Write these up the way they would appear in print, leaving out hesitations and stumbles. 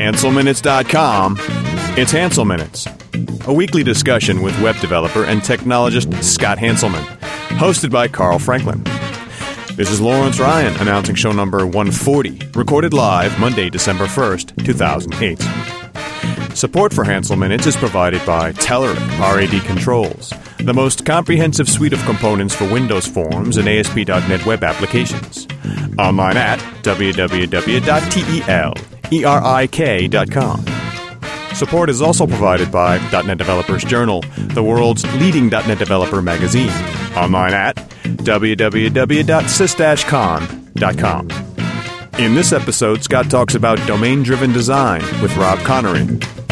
HanselMinutes.com. It's Hansel Minutes, a weekly discussion with web developer and technologist Scott Hanselman, hosted by Carl Franklin. This is Lawrence Ryan announcing show number 140, recorded live Monday, December 1st, 2008. Support for Hansel Minutes is provided by Telerik RAD Controls, the most comprehensive suite of components for Windows Forms and ASP.NET web applications. Online at www.telerik.com. Support is also provided by .NET Developers Journal, the world's leading .NET developer magazine. Online at www.sys-con.com. In this episode, Scott talks about domain-driven design with Rob Connery.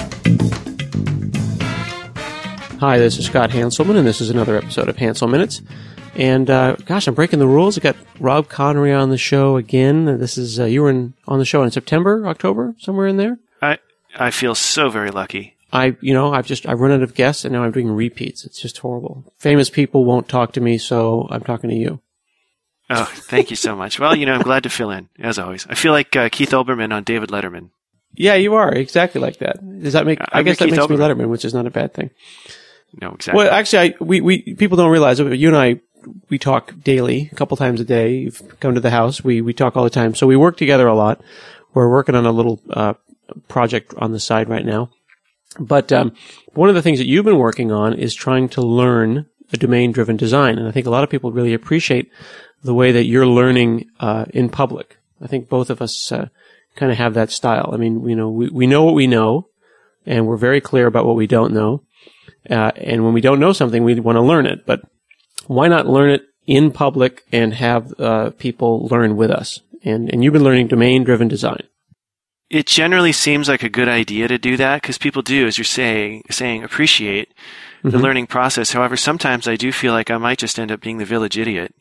Hi, this is Scott Hanselman, and this is another episode of Hansel Minutes. And I'm breaking the rules. I got Rob Connery on the show again. This is you were on the show in September, October, somewhere in there. I feel so very lucky. I've run out of guests, and now I'm doing repeats. It's just horrible. Famous people won't talk to me, so I'm talking to you. Oh, thank you so much. Well, I'm glad to fill in, as always. I feel like Keith Olbermann on David Letterman. Yeah, you are exactly like that. Does that make? I guess that makes me Letterman, which is not a bad thing. No, exactly. Well, actually, we people don't realize it, but you and I, we talk daily, a couple times a day. You've come to the house. We talk all the time. So we work together a lot. We're working on a little project on the side right now. But one of the things that you've been working on is trying to learn a domain-driven design. And I think a lot of people really appreciate the way that you're learning in public. I think both of us kind of have that style. I mean, we know what we know, and we're very clear about what we don't know. And when we don't know something, we want to learn it. But why not learn it in public and have people learn with us? And you've been learning domain-driven design. It generally seems like a good idea to do that because people do, as you're saying, appreciate the learning process. However, sometimes I do feel like I might just end up being the village idiot.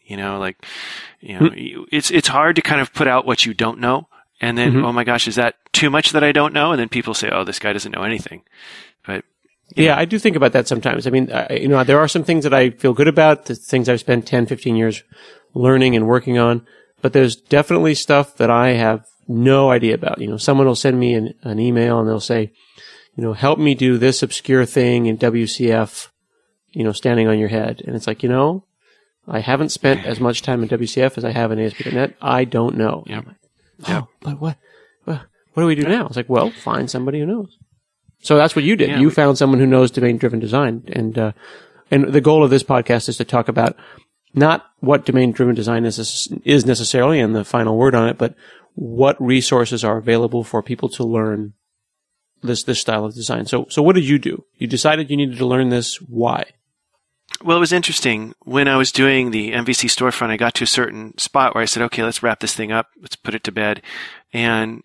It's hard to kind of put out what you don't know, and then oh my gosh, is that too much that I don't know? And then people say, oh, this guy doesn't know anything. But yeah, I do think about that sometimes. I mean, there are some things that I feel good about, the things I've spent 10, 15 years learning and working on, but there's definitely stuff that I have no idea about. Someone will send me an email and they'll say, help me do this obscure thing in WCF, standing on your head. And it's like, I haven't spent as much time in WCF as I have in ASP.NET. I don't know. Yep. But what do we do now? It's like, well, find somebody who knows. So that's what you did. Yeah, you found someone who knows domain-driven design. And the goal of this podcast is to talk about not what domain-driven design is necessarily and the final word on it, but what resources are available for people to learn this style of design. So what did you do? You decided you needed to learn this. Why? Well, it was interesting. When I was doing the MVC storefront, I got to a certain spot where I said, okay, let's wrap this thing up. Let's put it to bed. And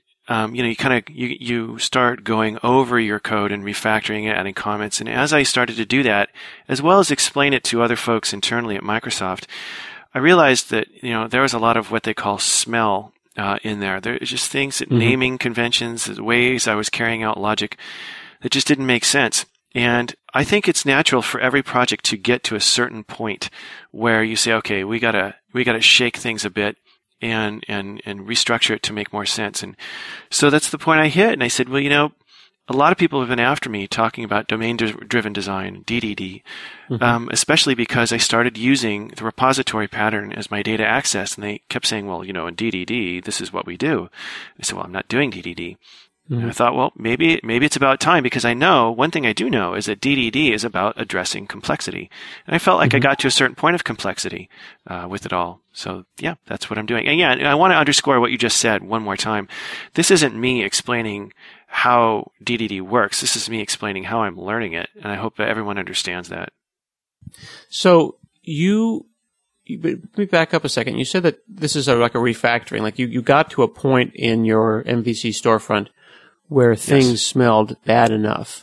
you start going over your code and refactoring it, adding comments. And as I started to do that, as well as explain it to other folks internally at Microsoft, I realized that, there was a lot of what they call smell in there. There's just things that naming conventions, the ways I was carrying out logic that just didn't make sense. And I think it's natural for every project to get to a certain point where you say, okay, we gotta shake things a bit and restructure it to make more sense. And so that's the point I hit. And I said, well, a lot of people have been after me talking about domain-driven design, DDD, especially because I started using the repository pattern as my data access. And they kept saying, well, in DDD, this is what we do. I said, well, I'm not doing DDD. And I thought, well, maybe it's about time because I know one thing I do know is that DDD is about addressing complexity. And I felt like I got to a certain point of complexity with it all. So, yeah, that's what I'm doing. And, yeah, I want to underscore what you just said one more time. This isn't me explaining how DDD works. This is me explaining how I'm learning it. And I hope that everyone understands that. So let me back up a second. You said that this is like a refactoring. Like you got to a point in your MVC storefront where things smelled bad enough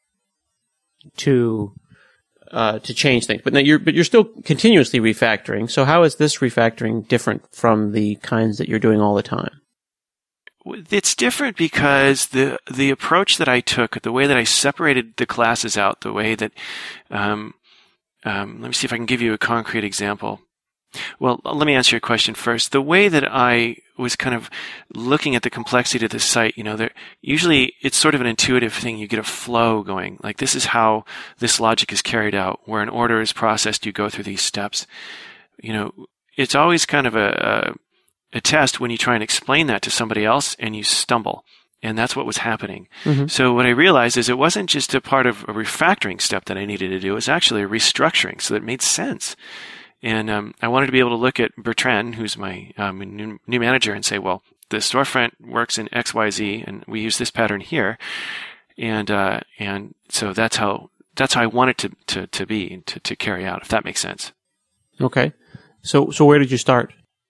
to change things. But now you're still continuously refactoring. So how is this refactoring different from the kinds that you're doing all the time? It's different because the approach that I took, the way that I separated the classes out, the way that let me see if I can give you a concrete example. Well, let me answer your question first. The way that I was kind of looking at the complexity of the site, usually it's sort of an intuitive thing. You get a flow going. Like, this is how this logic is carried out, where an order is processed, you go through these steps. It's always kind of a test when you try and explain that to somebody else and you stumble. And that's what was happening. Mm-hmm. So what I realized is it wasn't just a part of a refactoring step that I needed to do. It was actually a restructuring, so that it made sense. And I wanted to be able to look at Bertrand, who's my new manager, and say, well, the storefront works in X, Y, Z, and we use this pattern here. And so that's how I want it to be and to carry out, if that makes sense. Okay. So where did you start?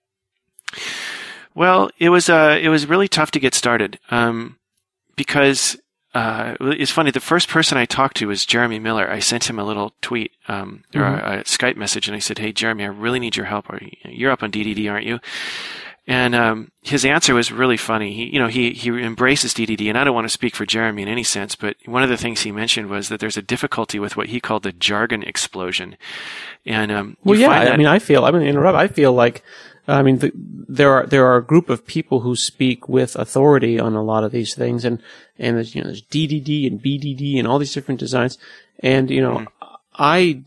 Well, it was really tough to get started because it's funny. The first person I talked to was Jeremy Miller. I sent him a little tweet or a Skype message, and I said, "Hey, Jeremy, I really need your help. You're up on DDD, aren't you?" And his answer was really funny. He embraces DDD, and I don't want to speak for Jeremy in any sense, but one of the things he mentioned was that there's a difficulty with what he called the jargon explosion. And I feel like there are a group of people who speak with authority on a lot of these things, and there's DDD and BDD and all these different designs, and I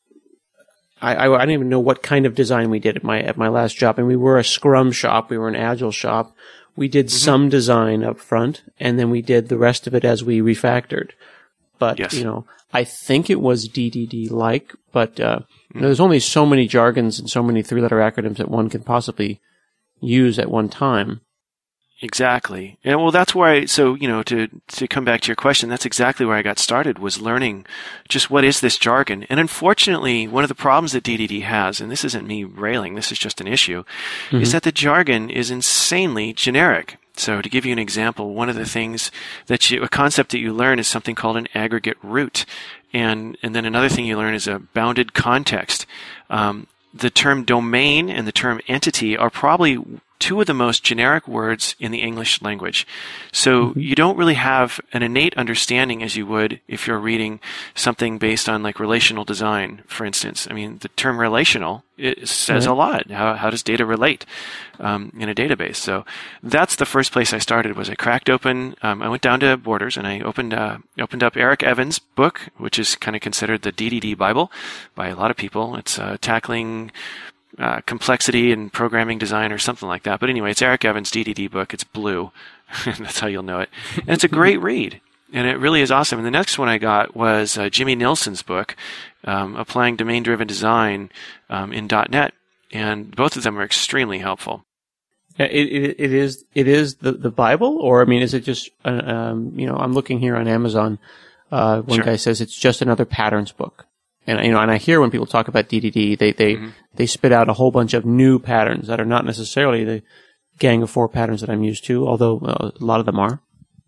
don't even know what kind of design we did at my last job. And we were a Scrum shop, we were an Agile shop. We did some design up front, and then we did the rest of it as we refactored. But yes. I think it was DDD-like, but there's only so many jargons and so many three-letter acronyms that one can possibly use at one time. Exactly. And well, that's where to come back to your question, that's exactly where I got started, was learning just what is this jargon. And unfortunately, one of the problems that DDD has, and this isn't me railing, this is just an issue, is that the jargon is insanely generic. So to give you an example, one of the things a concept that you learn is something called an aggregate root. And then another thing you learn is a bounded context. The term domain and the term entity are probably two of the most generic words in the English language. So you don't really have an innate understanding as you would if you're reading something based on like relational design, for instance. I mean, the term relational, it says a lot. How does data relate in a database? So that's the first place I started. Was I cracked open, I went down to Borders and I opened up Eric Evans' book, which is kind of considered the DDD Bible by a lot of people. It's tackling complexity and programming design or something like that. But anyway, it's Eric Evans' DDD book. It's blue. That's how you'll know it. And it's a great read. And it really is awesome. And the next one I got was Jimmy Nilsson's book, Applying Domain-Driven Design in .NET. And both of them are extremely helpful. It is the Bible, or I mean, is it just I'm looking here on Amazon. One guy says it's just another patterns book. And and I hear when people talk about DDD, they spit out a whole bunch of new patterns that are not necessarily the gang of four patterns that I'm used to, although a lot of them are.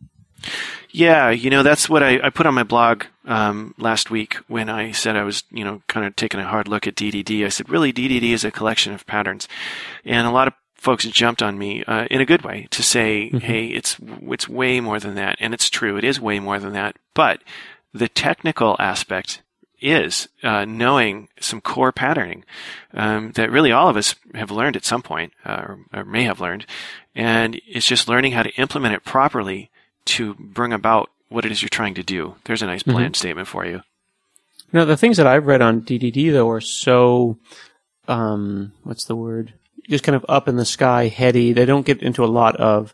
Yeah, that's what I put on my blog last week when I said I was, kind of taking a hard look at DDD. I said, really, DDD is a collection of patterns. And a lot of folks jumped on me in a good way to say, hey, it's way more than that. And it's true, it is way more than that. But the technical aspect is knowing some core patterning that really all of us have learned at some point or may have learned. And it's just learning how to implement it properly to bring about what it is you're trying to do. There's a nice bland statement for you. Now, the things that I've read on DDD, though, are so, what's the word? Just kind of up in the sky, heady. They don't get into a lot of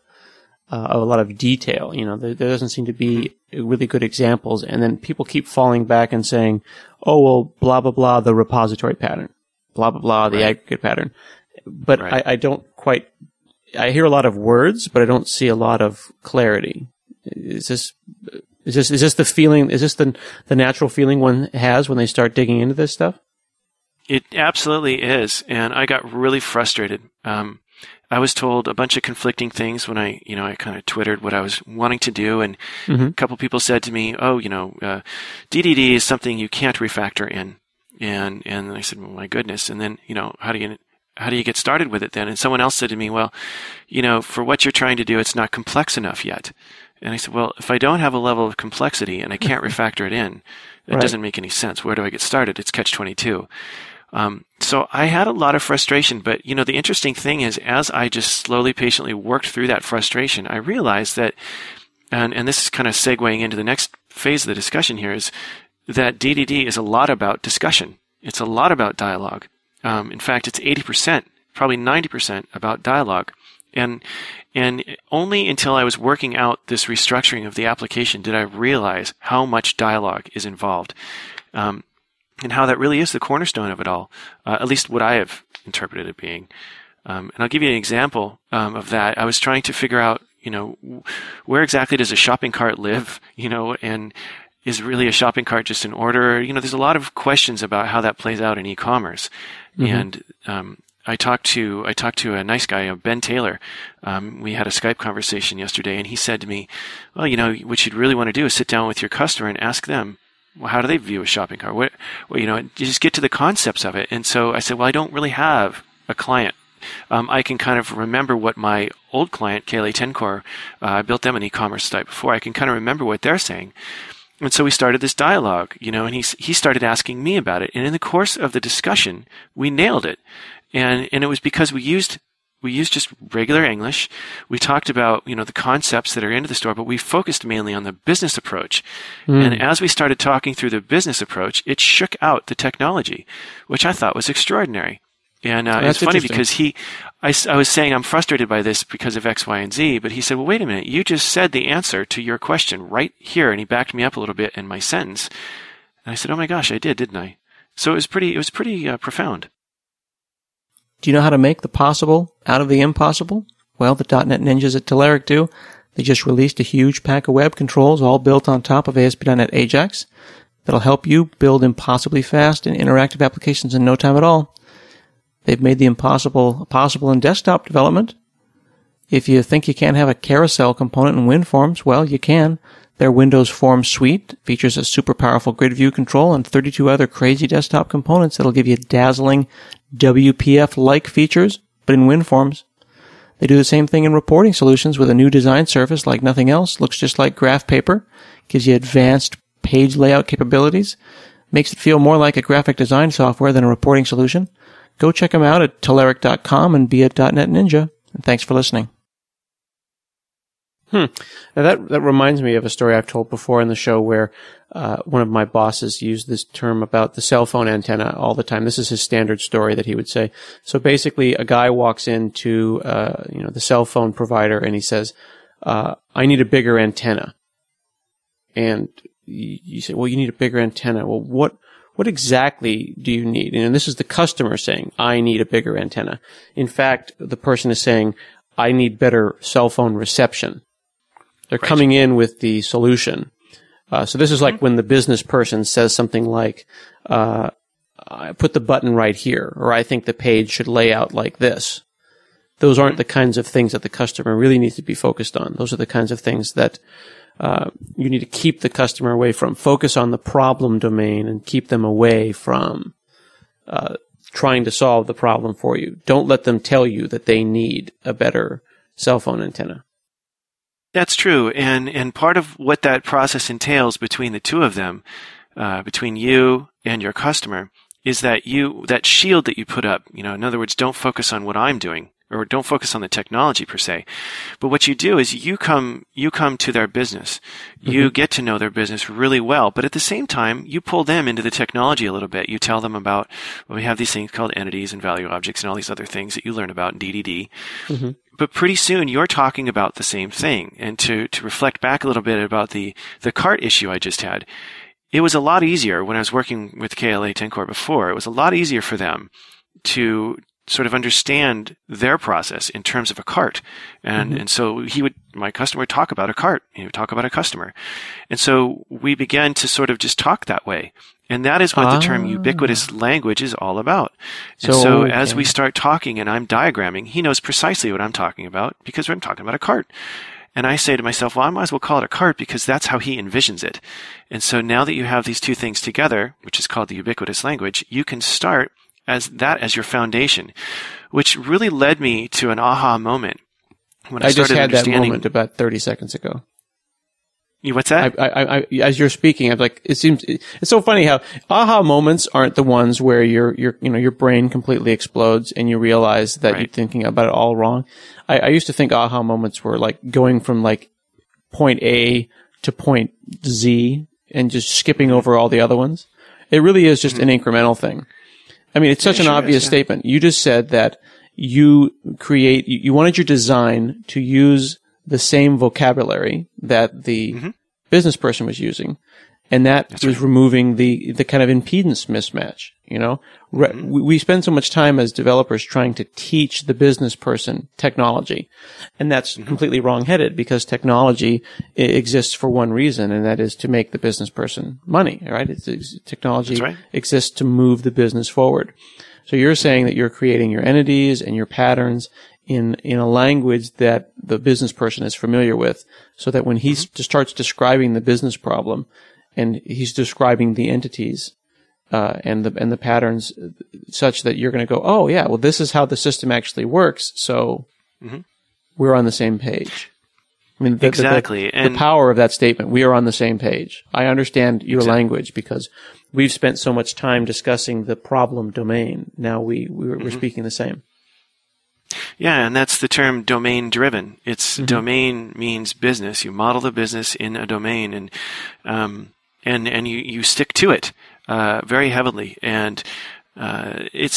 detail. There doesn't seem to be really good examples. And then people keep falling back and saying, oh, well, blah, blah, blah, the repository pattern, blah, blah, blah, the aggregate pattern. But I don't quite, I hear a lot of words, but I don't see a lot of clarity. Is this the feeling? Is this the natural feeling one has when they start digging into this stuff? It absolutely is. And I got really frustrated. I was told a bunch of conflicting things when I kind of twittered what I was wanting to do. And a couple people said to me, oh, DDD is something you can't refactor in. And I said, well, my goodness. And then, how do you get started with it then? And someone else said to me, well, for what you're trying to do, it's not complex enough yet. And I said, well, if I don't have a level of complexity and I can't refactor it in, that doesn't make any sense. Where do I get started? It's catch-22. so I had a lot of frustration, but the interesting thing is, as I just slowly, patiently worked through that frustration, I realized that, and this is kind of segueing into the next phase of the discussion here, is that DDD is a lot about discussion. It's a lot about dialogue. In fact, it's 80%, probably 90% about dialogue. And only until I was working out this restructuring of the application did I realize how much dialogue is involved. And how that really is the cornerstone of it all, at least what I have interpreted it being. And I'll give you an example of that. I was trying to figure out, where exactly does a shopping cart live, and is really a shopping cart just an order? There's a lot of questions about how that plays out in e-commerce. Mm-hmm. And I talked to a nice guy, Ben Taylor. We had a Skype conversation yesterday, and he said to me, well, what you'd really want to do is sit down with your customer and ask them, well, how do they view a shopping cart? You just get to the concepts of it. And so I said, well, I don't really have a client. I can kind of remember what my old client, KLA Tencor, I built them an e-commerce site before. I can kind of remember what they're saying. And so we started this dialogue, and he started asking me about it. And in the course of the discussion, we nailed it. And it was because we used just regular English. We talked about, the concepts that are into the store, but we focused mainly on the business approach. And as we started talking through the business approach, it shook out the technology, which I thought was extraordinary. And it's funny because I was saying I'm frustrated by this because of X, Y, and Z, but he said, well, wait a minute, you just said the answer to your question right here. And he backed me up a little bit in my sentence. And I said, oh my gosh, I did, didn't I? So it was pretty profound. Do you know how to make the possible out of the impossible? Well, the .NET Ninjas at Telerik do. They just released a huge pack of web controls all built on top of ASP.NET Ajax that'll help you build impossibly fast and interactive applications in no time at all. They've made the impossible possible in desktop development. If you think you can't have a carousel component in WinForms, well, you can. Their Windows Forms suite features a super powerful grid view control and 32 other crazy desktop components that'll give you dazzling WPF-like features, but in WinForms. They do the same thing in reporting solutions with a new design surface like nothing else. Looks just like graph paper. Gives you advanced page layout capabilities. Makes it feel more like a graphic design software than a reporting solution. Go check them out at Telerik.com and be a .NET Ninja. And thanks for listening. Now that reminds me of a story I've told before in the show where one of my bosses used this term about the cell phone antenna all the time. This is his standard story that he would say. So basically, a guy walks into the cell phone provider and he says, "I need a bigger antenna." And you say, "Well, you need a bigger antenna." Well, what exactly do you need? And this is the customer saying, "I need a bigger antenna." In fact, the person is saying, "I need better cell phone reception." They're coming in with the solution. So this is like when the business person says something like, I put the button right here, or I think the page should lay out like this. Those aren't the kinds of things that the customer really needs to be focused on. Those are the kinds of things that you need to keep the customer away from. Focus on the problem domain and keep them away from trying to solve the problem for you. Don't let them tell you that they need a better cell phone antenna. That's true, and part of what that process entails between the two of them, between you and your customer, is that that shield that you put up. In other words, don't focus on what I'm doing, or don't focus on the technology per se. But what you do is you come to their business. You get to know their business really well, but at the same time, you pull them into the technology a little bit. You tell them about, we have these things called entities and value objects and all these other things that you learn about in DDD. Mm-hmm. But pretty soon you're talking about the same thing. And to reflect back a little bit about the cart issue I just had, it was a lot easier when I was working with KLA Tencor before. It was a lot easier for them to sort of understand their process in terms of a cart. And so my customer would talk about a cart. He would talk about a customer. And so we began to sort of just talk that way. And that is what the term ubiquitous language is all about. And so as we start talking and I'm diagramming, he knows precisely what I'm talking about because I'm talking about a cart. And I say to myself, well, I might as well call it a cart because that's how he envisions it. And so now that you have these two things together, which is called the ubiquitous language, you can start as your foundation, which really led me to an aha moment when I started just had understanding. that moment about 30 seconds ago. What's that? As you're speaking, I'm like, it's so funny how aha moments aren't the ones where your brain completely explodes and you realize that you're thinking about it all wrong. I used to think aha moments were like going from like point A to point Z and just skipping over all the other ones. It really is just an incremental thing. I mean, it's such an obvious statement. You just said that you wanted your design to use the same vocabulary that the business person was using. And that was removing the kind of impedance mismatch, you know? We spend so much time as developers trying to teach the business person technology. And that's completely wrong-headed because technology exists for one reason, and that is to make the business person money, right? Technology exists to move the business forward. So you're saying that you're creating your entities and your patterns in a language that the business person is familiar with, so that when he starts describing the business problem and he's describing the entities and the patterns, such that you're going to go, oh yeah, well this is how the system actually works, so we're on the same page. I mean, the power of that statement, we are on the same page. I understand your language because we've spent so much time discussing the problem domain. Now we're speaking the same. Yeah, and that's the term domain driven. It's domain means business. You model the business in a domain, and you stick to it very heavily. And it's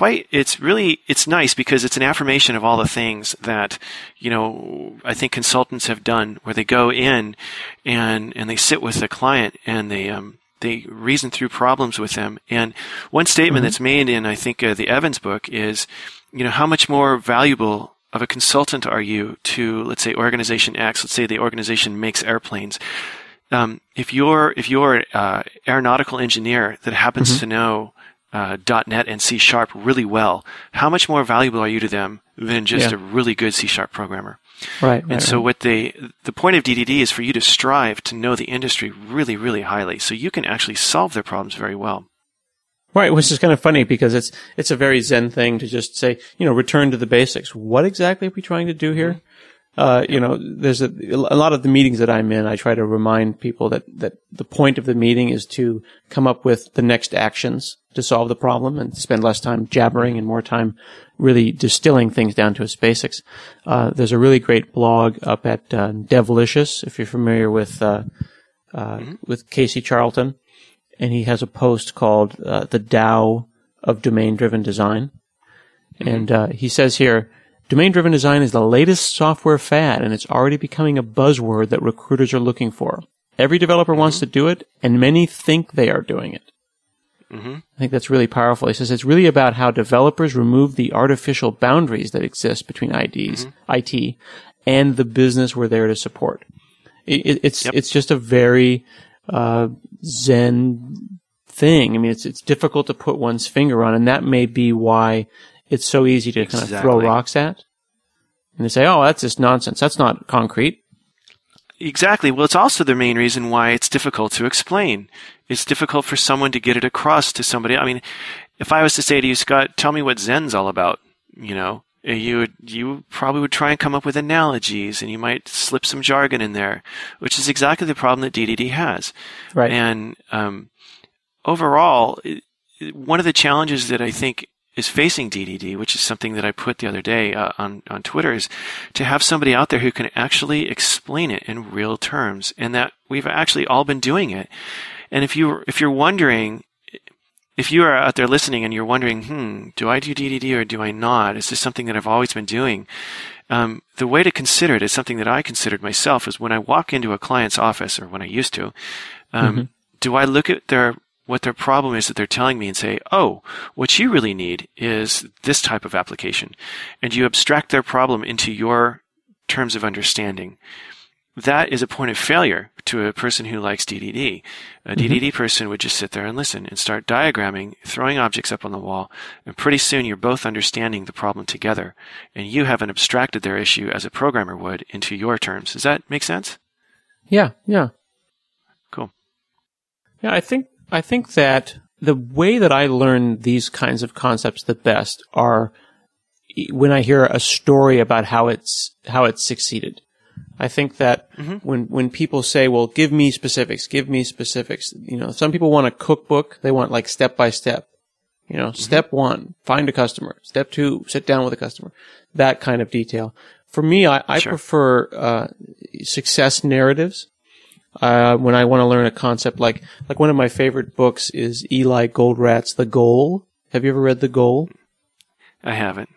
nice because it's an affirmation of all the things that, you know, I think consultants have done, where they go in and they sit with the client and they reason through problems with them. And one statement that's made in, I think, the Evans book is, you know, how much more valuable of a consultant are you to, let's say, organization X? Let's say the organization makes airplanes. If you're an aeronautical engineer that happens to know .NET and C# really well, how much more valuable are you to them than just a really good C# programmer? And so what the point of DDD is for you to strive to know the industry really, really highly, so you can actually solve their problems very well. Right, which is kind of funny because it's a very Zen thing to just say, you know, return to the basics. What exactly are we trying to do here? You know, there's a lot of the meetings that I'm in, I try to remind people that the point of the meeting is to come up with the next actions to solve the problem and spend less time jabbering and more time really distilling things down to its basics. There's a really great blog up at Devlicious, if you're familiar with Casey Charlton. And he has a post called The Tao of Domain-Driven Design. And he says here, domain-driven design is the latest software fad, and it's already becoming a buzzword that recruiters are looking for. Every developer wants to do it, and many think they are doing it. I think that's really powerful. He says it's really about how developers remove the artificial boundaries that exist between IT, and the business we're there to support. It's just a very Zen thing. I mean, it's difficult to put one's finger on, and that may be why it's so easy to kind of throw rocks at. And they say, oh, that's just nonsense. That's not concrete. Exactly. Well, it's also the main reason why it's difficult to explain. It's difficult for someone to get it across to somebody. I mean, if I was to say to you, Scott, tell me what Zen's all about, you know, you probably would try and come up with analogies, and you might slip some jargon in there, which is exactly the problem that DDD has. Right. And overall, one of the challenges that I think is facing DDD, which is something that I put the other day on Twitter, is to have somebody out there who can actually explain it in real terms, and that we've actually all been doing it. And if you're wondering, if you are out there listening and you're wondering, do I do DDD or do I not? Is this something that I've always been doing? The way to consider it is something that I considered myself, is when I walk into a client's office, or when I used to, do I look at what their problem is that they're telling me and say, oh, what you really need is this type of application. And you abstract their problem into your terms of understanding. That is a point of failure to a person who likes DDD. A DDD person would just sit there and listen and start diagramming, throwing objects up on the wall, and pretty soon you're both understanding the problem together, and you haven't abstracted their issue as a programmer would into your terms. Does that make sense? Yeah. Cool. Yeah, I think that the way that I learn these kinds of concepts the best are when I hear a story about how it's succeeded. I think that when people say, well, give me specifics, some people want a cookbook. They want like step by step. Step 1, find a customer. Step 2, sit down with a customer. That kind of detail. For me, I prefer success narratives. When I want to learn a concept, like one of my favorite books is Eli Goldratt's The Goal. Have you ever read The Goal? I haven't.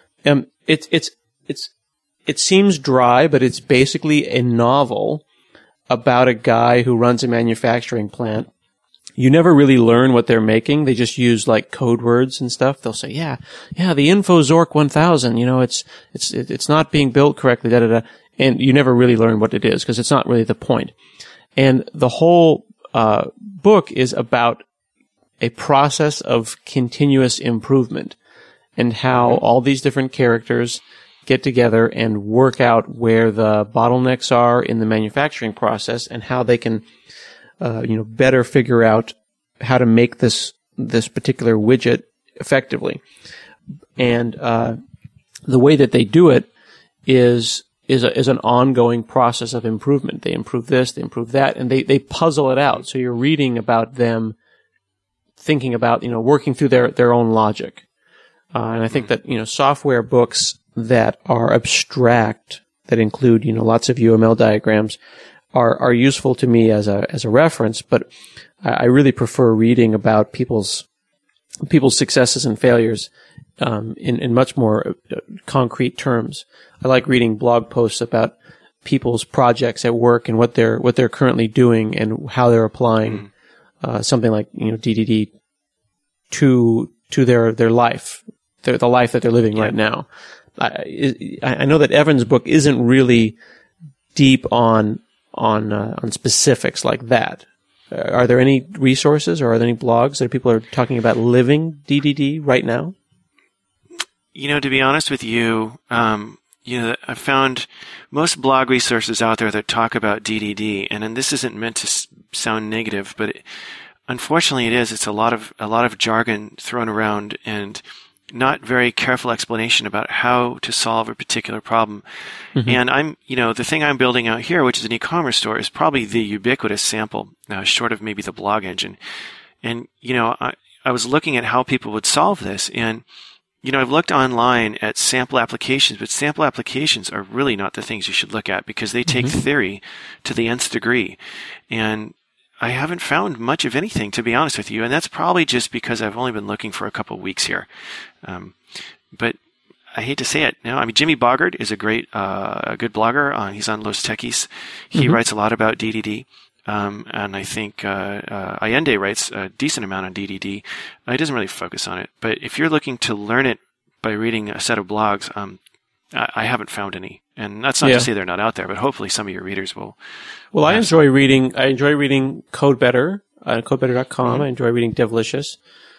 It seems dry, but it's basically a novel about a guy who runs a manufacturing plant. You never really learn what they're making. They just use like code words and stuff. They'll say, yeah, the InfoZork 1000, it's not being built correctly, and you never really learn what it is because it's not really the point. And the whole book is about a process of continuous improvement and how all these different characters get together and work out where the bottlenecks are in the manufacturing process and how they can better figure out how to make this particular widget effectively. And the way that they do it is an ongoing process of improvement. They improve this, they improve that, and they puzzle it out. So you're reading about them thinking about, working through their own logic. And I think that, software books that are abstract, that include, lots of UML diagrams, are useful to me as a reference, but I really prefer reading about people's successes and failures in much more concrete terms. I like reading blog posts about people's projects at work and what they're currently doing and how they're applying something like DDD to their life, the life that they're living right now. I know that Evan's book isn't really deep on specifics like that. Are there any resources or are there any blogs that people are talking about living DDD right now? To be honest with you, I found most blog resources out there that talk about DDD, and this isn't meant to sound negative, but unfortunately it is. It's a lot of jargon thrown around and not very careful explanation about how to solve a particular problem. And the thing I'm building out here, which is an e-commerce store, is probably the ubiquitous sample, short of maybe the blog engine. And, I was looking at how people would solve this, and, I've looked online at sample applications, but sample applications are really not the things you should look at because they take theory to the nth degree. And I haven't found much of anything, to be honest with you, and that's probably just because I've only been looking for a couple of weeks here. But I hate to say it. Jimmy Bogart is a good blogger. He's on Los Techies. He writes a lot about DDD. And I think Allende writes a decent amount on DDD. He doesn't really focus on it. But if you're looking to learn it by reading a set of blogs, I haven't found any. And that's not to say they're not out there, but hopefully some of your readers will. Well, I enjoy reading CodeBetter, CodeBetter.com. I enjoy reading Devlicious.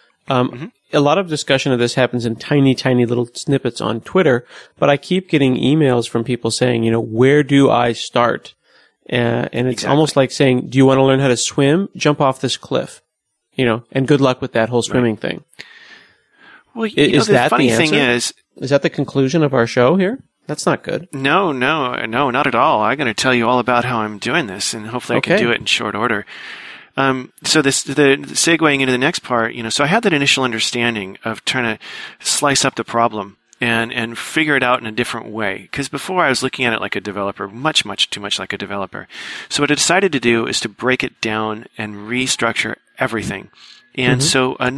A lot of discussion of this happens in tiny, tiny little snippets on Twitter, but I keep getting emails from people saying, where do I start? And it's almost like saying, do you want to learn how to swim? Jump off this cliff, and good luck with that whole swimming thing. Well, the funny thing is that the conclusion of our show here? That's not good. No, not at all. I'm going to tell you all about how I'm doing this, and hopefully I can do it in short order. So the segueing into the next part, so I had that initial understanding of trying to slice up the problem and figure it out in a different way. Because before I was looking at it like a developer, much too much like a developer. So what I decided to do is to break it down and restructure everything. And so a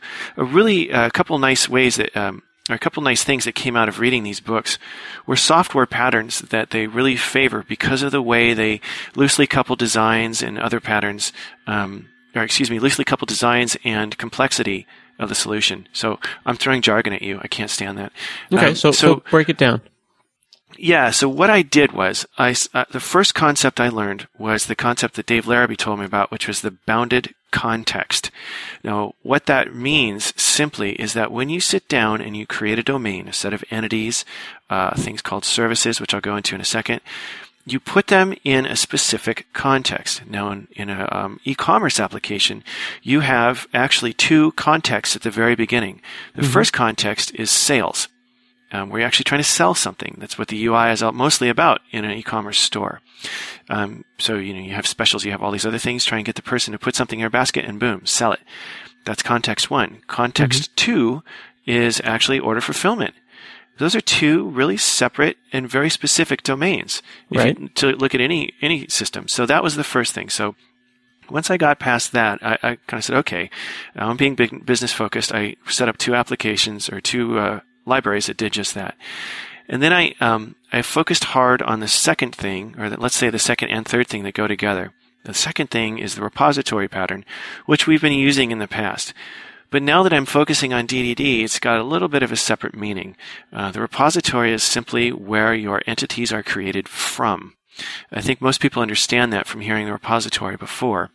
couple nice ways that, or a couple nice things that came out of reading these books were software patterns that they really favor because of the way they loosely couple designs and other patterns, loosely couple designs and complexity of the solution. So I'm throwing jargon at you. I can't stand that. Okay, so break it down. Yeah, so what I did was, the first concept I learned was the concept that Dave Larrabee told me about, which was the bounded context. Now, what that means simply is that when you sit down and you create a domain, a set of entities, things called services, which I'll go into in a second, you put them in a specific context. Now, in an e-commerce application, you have actually two contexts at the very beginning. The first context is sales. where you're actually trying to sell something. That's what the UI is mostly about in an e-commerce store. So, you have specials, you have all these other things, try and get the person to put something in their basket and boom, sell it. That's context 1. Context 2 is actually order fulfillment. Those are 2 really separate and very specific domains to look at any system. So that was the first thing. So once I got past that, I kind of said, okay, I'm being business focused. I set up 2 applications or 2 libraries that did just that. And then I focused hard on the second thing, or let's say the second and third thing that go together. The second thing is the repository pattern, which we've been using in the past. But now that I'm focusing on DDD, it's got a little bit of a separate meaning. The repository is simply where your entities are created from. I think most people understand that from hearing the repository before.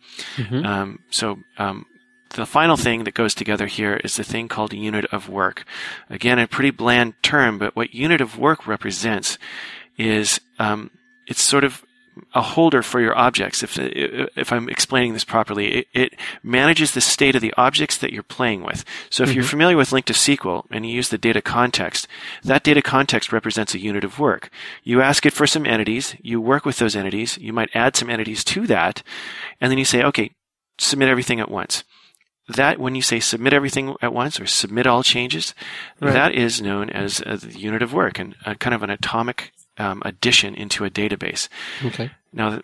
The final thing that goes together here is the thing called unit of work. Again, a pretty bland term, but what unit of work represents is it's sort of a holder for your objects. If I'm explaining this properly, it manages the state of the objects that you're playing with. So if you're familiar with LINQ to SQL and you use the data context, that data context represents a unit of work. You ask it for some entities, you work with those entities, you might add some entities to that, and then you say, okay, submit everything at once. That, when you say submit everything at once or submit all changes, that is known as a unit of work and kind of an atomic addition into a database. Okay. Now,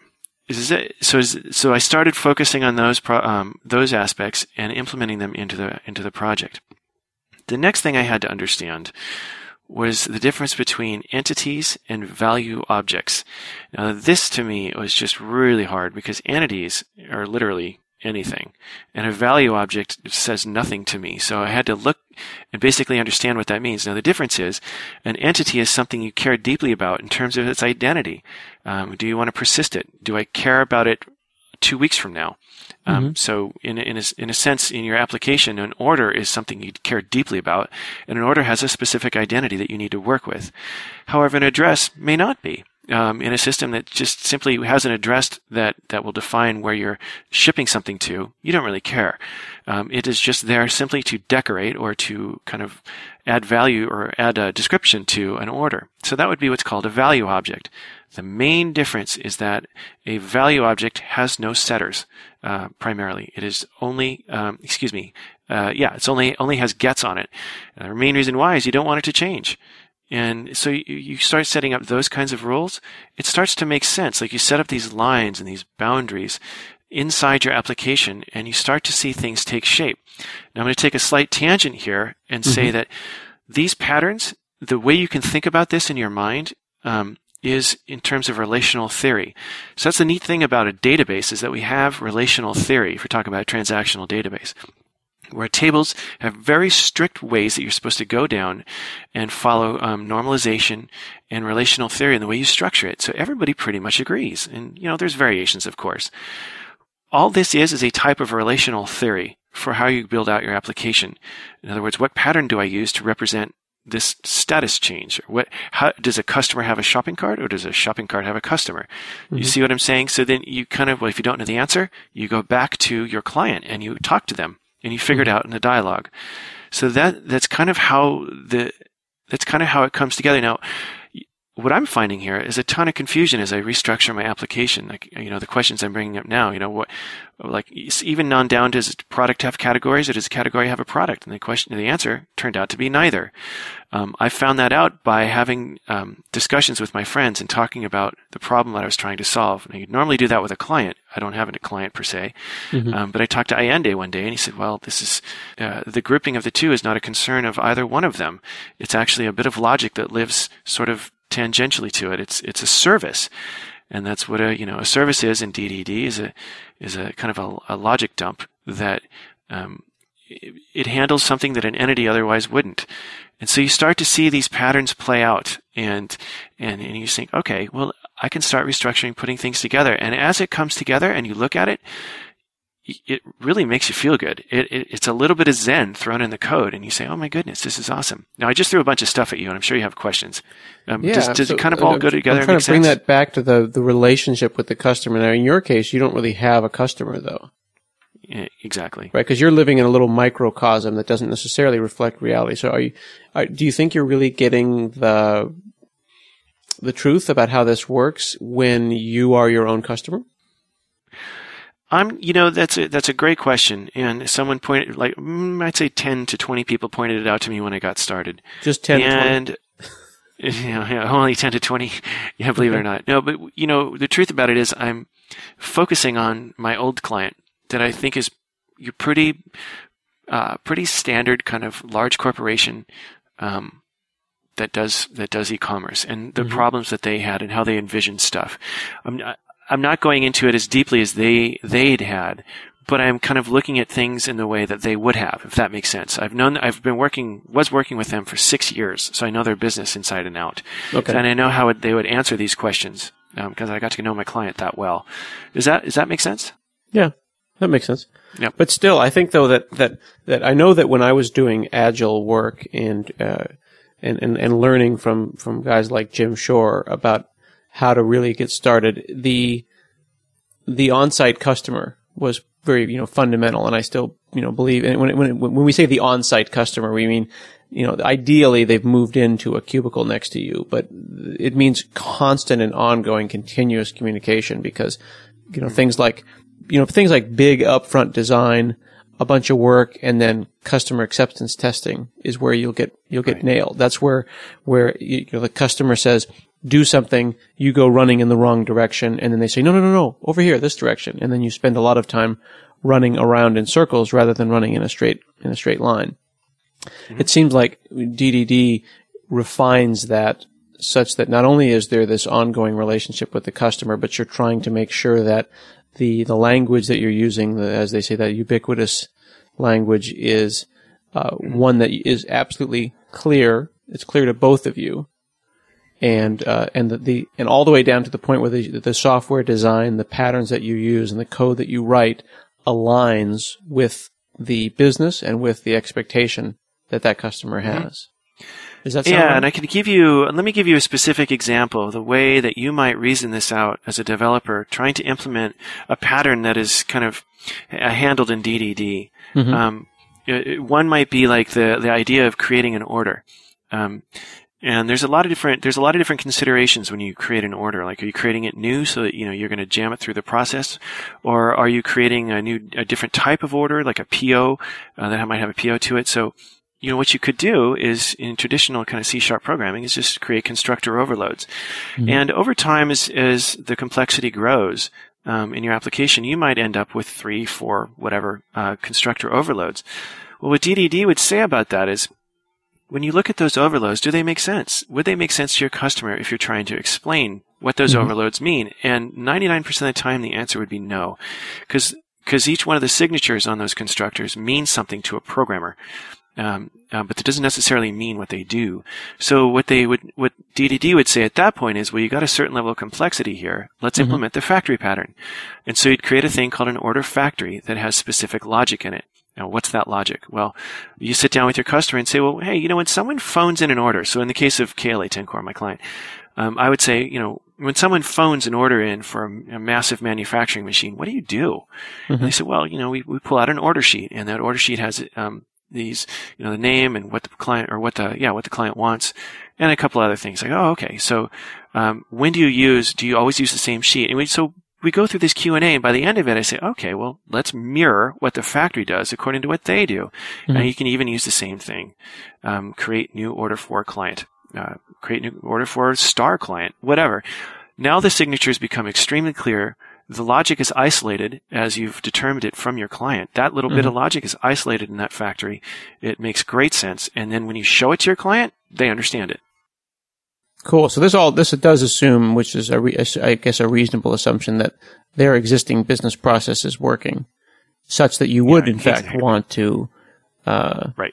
so I started focusing on those aspects and implementing them into the project. The next thing I had to understand was the difference between entities and value objects. Now, this to me was just really hard because entities are literally anything, and a value object says nothing to me. So I had to look and basically understand what that means. Now, the difference is an entity is something you care deeply about in terms of its identity. Do you want to persist it? Do I care about it 2 weeks from now? So in a sense, in your application, an order is something you care deeply about, and an order has a specific identity that you need to work with. However, an address may not be. In a system that just simply has an address that will define where you're shipping something to, you don't really care. It is just there simply to decorate or to kind of add value or add a description to an order. So that would be what's called a value object. The main difference is that a value object has no setters, primarily. It is only, it's only has gets on it. And the main reason why is you don't want it to change. And so you start setting up those kinds of rules, it starts to make sense. Like you set up these lines and these boundaries inside your application, and you start to see things take shape. Now I'm going to take a slight tangent here and say that these patterns, the way you can think about this in your mind, is in terms of relational theory. So that's the neat thing about a database, is that we have relational theory, if we're talking about a transactional database, where tables have very strict ways that you're supposed to go down and follow normalization and relational theory in the way you structure it. So everybody pretty much agrees. And, there's variations, of course. All this is a type of relational theory for how you build out your application. In other words, what pattern do I use to represent this status change? How does a customer have a shopping cart, or does a shopping cart have a customer? You see what I'm saying? So then you kind of, if you don't know the answer, you go back to your client and you talk to them. And you figure it out in the dialogue. So that's kind of how it comes together. Now, what I'm finding here is a ton of confusion as I restructure my application. Like, the questions I'm bringing up now, even on down, does a product have categories, or does a category have a product? And the answer turned out to be neither. I found that out by having discussions with my friends and talking about the problem that I was trying to solve. And you'd normally do that with a client. I don't have a client per se. But I talked to Allende one day, and he said, well, this is the grouping of the two is not a concern of either one of them. It's actually a bit of logic that lives sort of tangentially to it. It's a service. And that's what a service is in DDD, is a kind of a logic dump that it handles something that an entity otherwise wouldn't. And so you start to see these patterns play out, and you think, okay, well, I can start restructuring, putting things together. And as it comes together and you look at it, it really makes you feel good. It's a little bit of Zen thrown in the code, and you say, oh my goodness, this is awesome. Now, I just threw a bunch of stuff at you, and I'm sure you have questions. Does it kind of all go together? I'm trying to bring that back to the relationship with the customer. Now, in your case, you don't really have a customer, though. Exactly. Right, because you're living in a little microcosm that doesn't necessarily reflect reality. So do you think you're really getting the truth about how this works when you are your own customer? That's a great question. And someone pointed, I'd say 10 to 20 people pointed it out to me when I got started. Just 10 and, to 20? Only 10 to 20. Yeah, believe it or not. No, but the truth about it is I'm focusing on my old client that I think is your pretty standard kind of large corporation, that does e-commerce and the problems that they had and how they envisioned stuff. I'm not going into it as deeply as they'd had, but I'm kind of looking at things in the way that they would have, if that makes sense. Was working with them for 6 years, so I know their business inside and out. Okay. And I know how they would answer these questions, because I got to know my client that well. Does that make sense? Yeah, that makes sense. Yep. But still, I think though that I know that when I was doing agile work and learning from guys like Jim Shore about how to really get started, the on-site customer was very fundamental, and I still believe. And when we say the on-site customer, we mean ideally they've moved into a cubicle next to you, but it means constant and ongoing, continuous communication because things like big upfront design, a bunch of work, and then customer acceptance testing is where you'll get Right. nailed. That's where the customer says, do something, you go running in the wrong direction, and then they say, no, over here, this direction. And then you spend a lot of time running around in circles rather than running in a straight line. Mm-hmm. It seems like DDD refines that such that not only is there this ongoing relationship with the customer, but you're trying to make sure that the language that you're using, as they say, that ubiquitous language is one that is absolutely clear. It's clear to both of you. And all the way down to the point where the software design, the patterns that you use, and the code that you write aligns with the business and with the expectation that customer has. Does that sound right? And let me give you a specific example of the way that you might reason this out as a developer trying to implement a pattern that is kind of handled in DDD. Mm-hmm. One might be like the idea of creating an order. And there's a lot of different considerations when you create an order. Like, are you creating it new so that you're going to jam it through the process, or are you creating a different type of order, like a PO that might have a PO to it? So, what you could do is, in traditional kind of C# programming, is just create constructor overloads. Mm-hmm. And over time, as the complexity grows in your application, you might end up with 3, 4, whatever constructor overloads. Well, what DDD would say about that is, when you look at those overloads, do they make sense? Would they make sense to your customer if you're trying to explain what those mm-hmm. overloads mean? And 99% of the time, the answer would be no, because each one of the signatures on those constructors means something to a programmer. But that doesn't necessarily mean what they do. So what DDD would say at that point is, well, you got a certain level of complexity here. Let's mm-hmm. implement the factory pattern. And so you'd create a thing called an order factory that has specific logic in it. Now, what's that logic? Well, you sit down with your customer and say, well, hey, when someone phones in an order, so in the case of KLA-Tencor, my client, I would say, when someone phones an order in for a massive manufacturing machine, what do you do? Mm-hmm. And they say, well, we pull out an order sheet, and that order sheet has these, the name and what the client wants, and a couple other things. Like, oh, okay. So, do you always use the same sheet? And so we go through this Q&A, and by the end of it, I say, okay, well, let's mirror what the factory does according to what they do. Mm-hmm. And you can even use the same thing. Create new order for client, create new order for star client, whatever. Now the signatures become extremely clear. The logic is isolated as you've determined it from your client. That little mm-hmm. bit of logic is isolated in that factory. It makes great sense. And then when you show it to your client, they understand it. Cool. So this does assume, which is I guess a reasonable assumption, that their existing business process is working, such that you would in fact want to, right.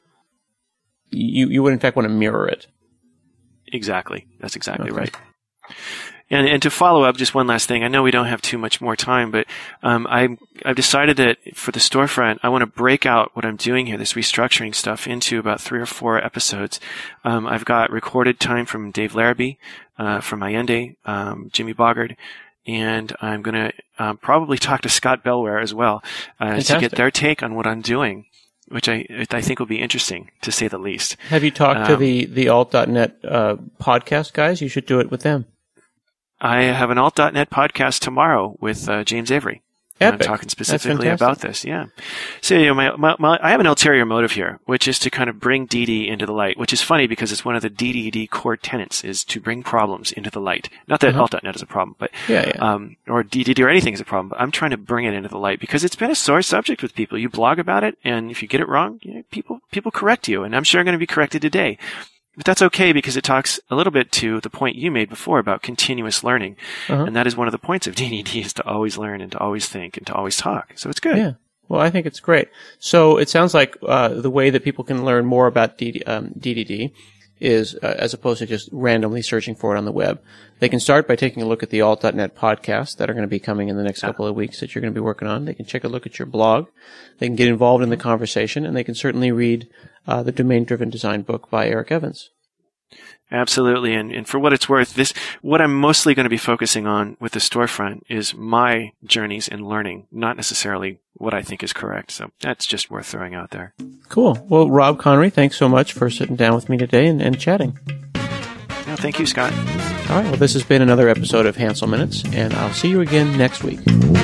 You would in fact want to mirror it. Exactly. That's exactly okay. Right. And to follow up, just one last thing. I know we don't have too much more time, but I've decided that for the storefront, I want to break out what I'm doing here, this restructuring stuff, into about 3 or 4 episodes. I've got recorded time from Dave Larrabee, from Allende, Jimmy Bogard, and I'm going to probably talk to Scott Bellware as well to get their take on what I'm doing, which I think will be interesting, to say the least. Have you talked to the alt.net podcast guys? You should do it with them. I have an alt.net podcast tomorrow with James Avery. Epic. I'm talking specifically about this. Yeah. So, I have an ulterior motive here, which is to kind of bring DD into the light, which is funny because it's one of the DDD core tenets is to bring problems into the light. Not that alt.net is a problem, but, or DDD or anything is a problem, but I'm trying to bring it into the light because it's been a sore subject with people. You blog about it, and if you get it wrong, people correct you, and I'm sure I'm going to be corrected today. But that's okay because it talks a little bit to the point you made before about continuous learning. And that is one of the points of DDD is to always learn and to always think and to always talk. So it's good. Yeah. Well, I think it's great. So it sounds like the way that people can learn more about DDD is, as opposed to just randomly searching for it on the web, they can start by taking a look at the alt.net podcasts that are going to be coming in the next couple of weeks that you're going to be working on. They can check a look at your blog. They can get involved in the conversation, and they can certainly read the Domain-Driven Design book by Eric Evans. Absolutely. And for what it's worth, what I'm mostly going to be focusing on with the storefront is my journeys in learning, not necessarily what I think is correct. So that's just worth throwing out there. Cool. Well, Rob Connery, thanks so much for sitting down with me today and chatting. No, thank you, Scott. All right. Well, this has been another episode of Hansel Minutes, and I'll see you again next week.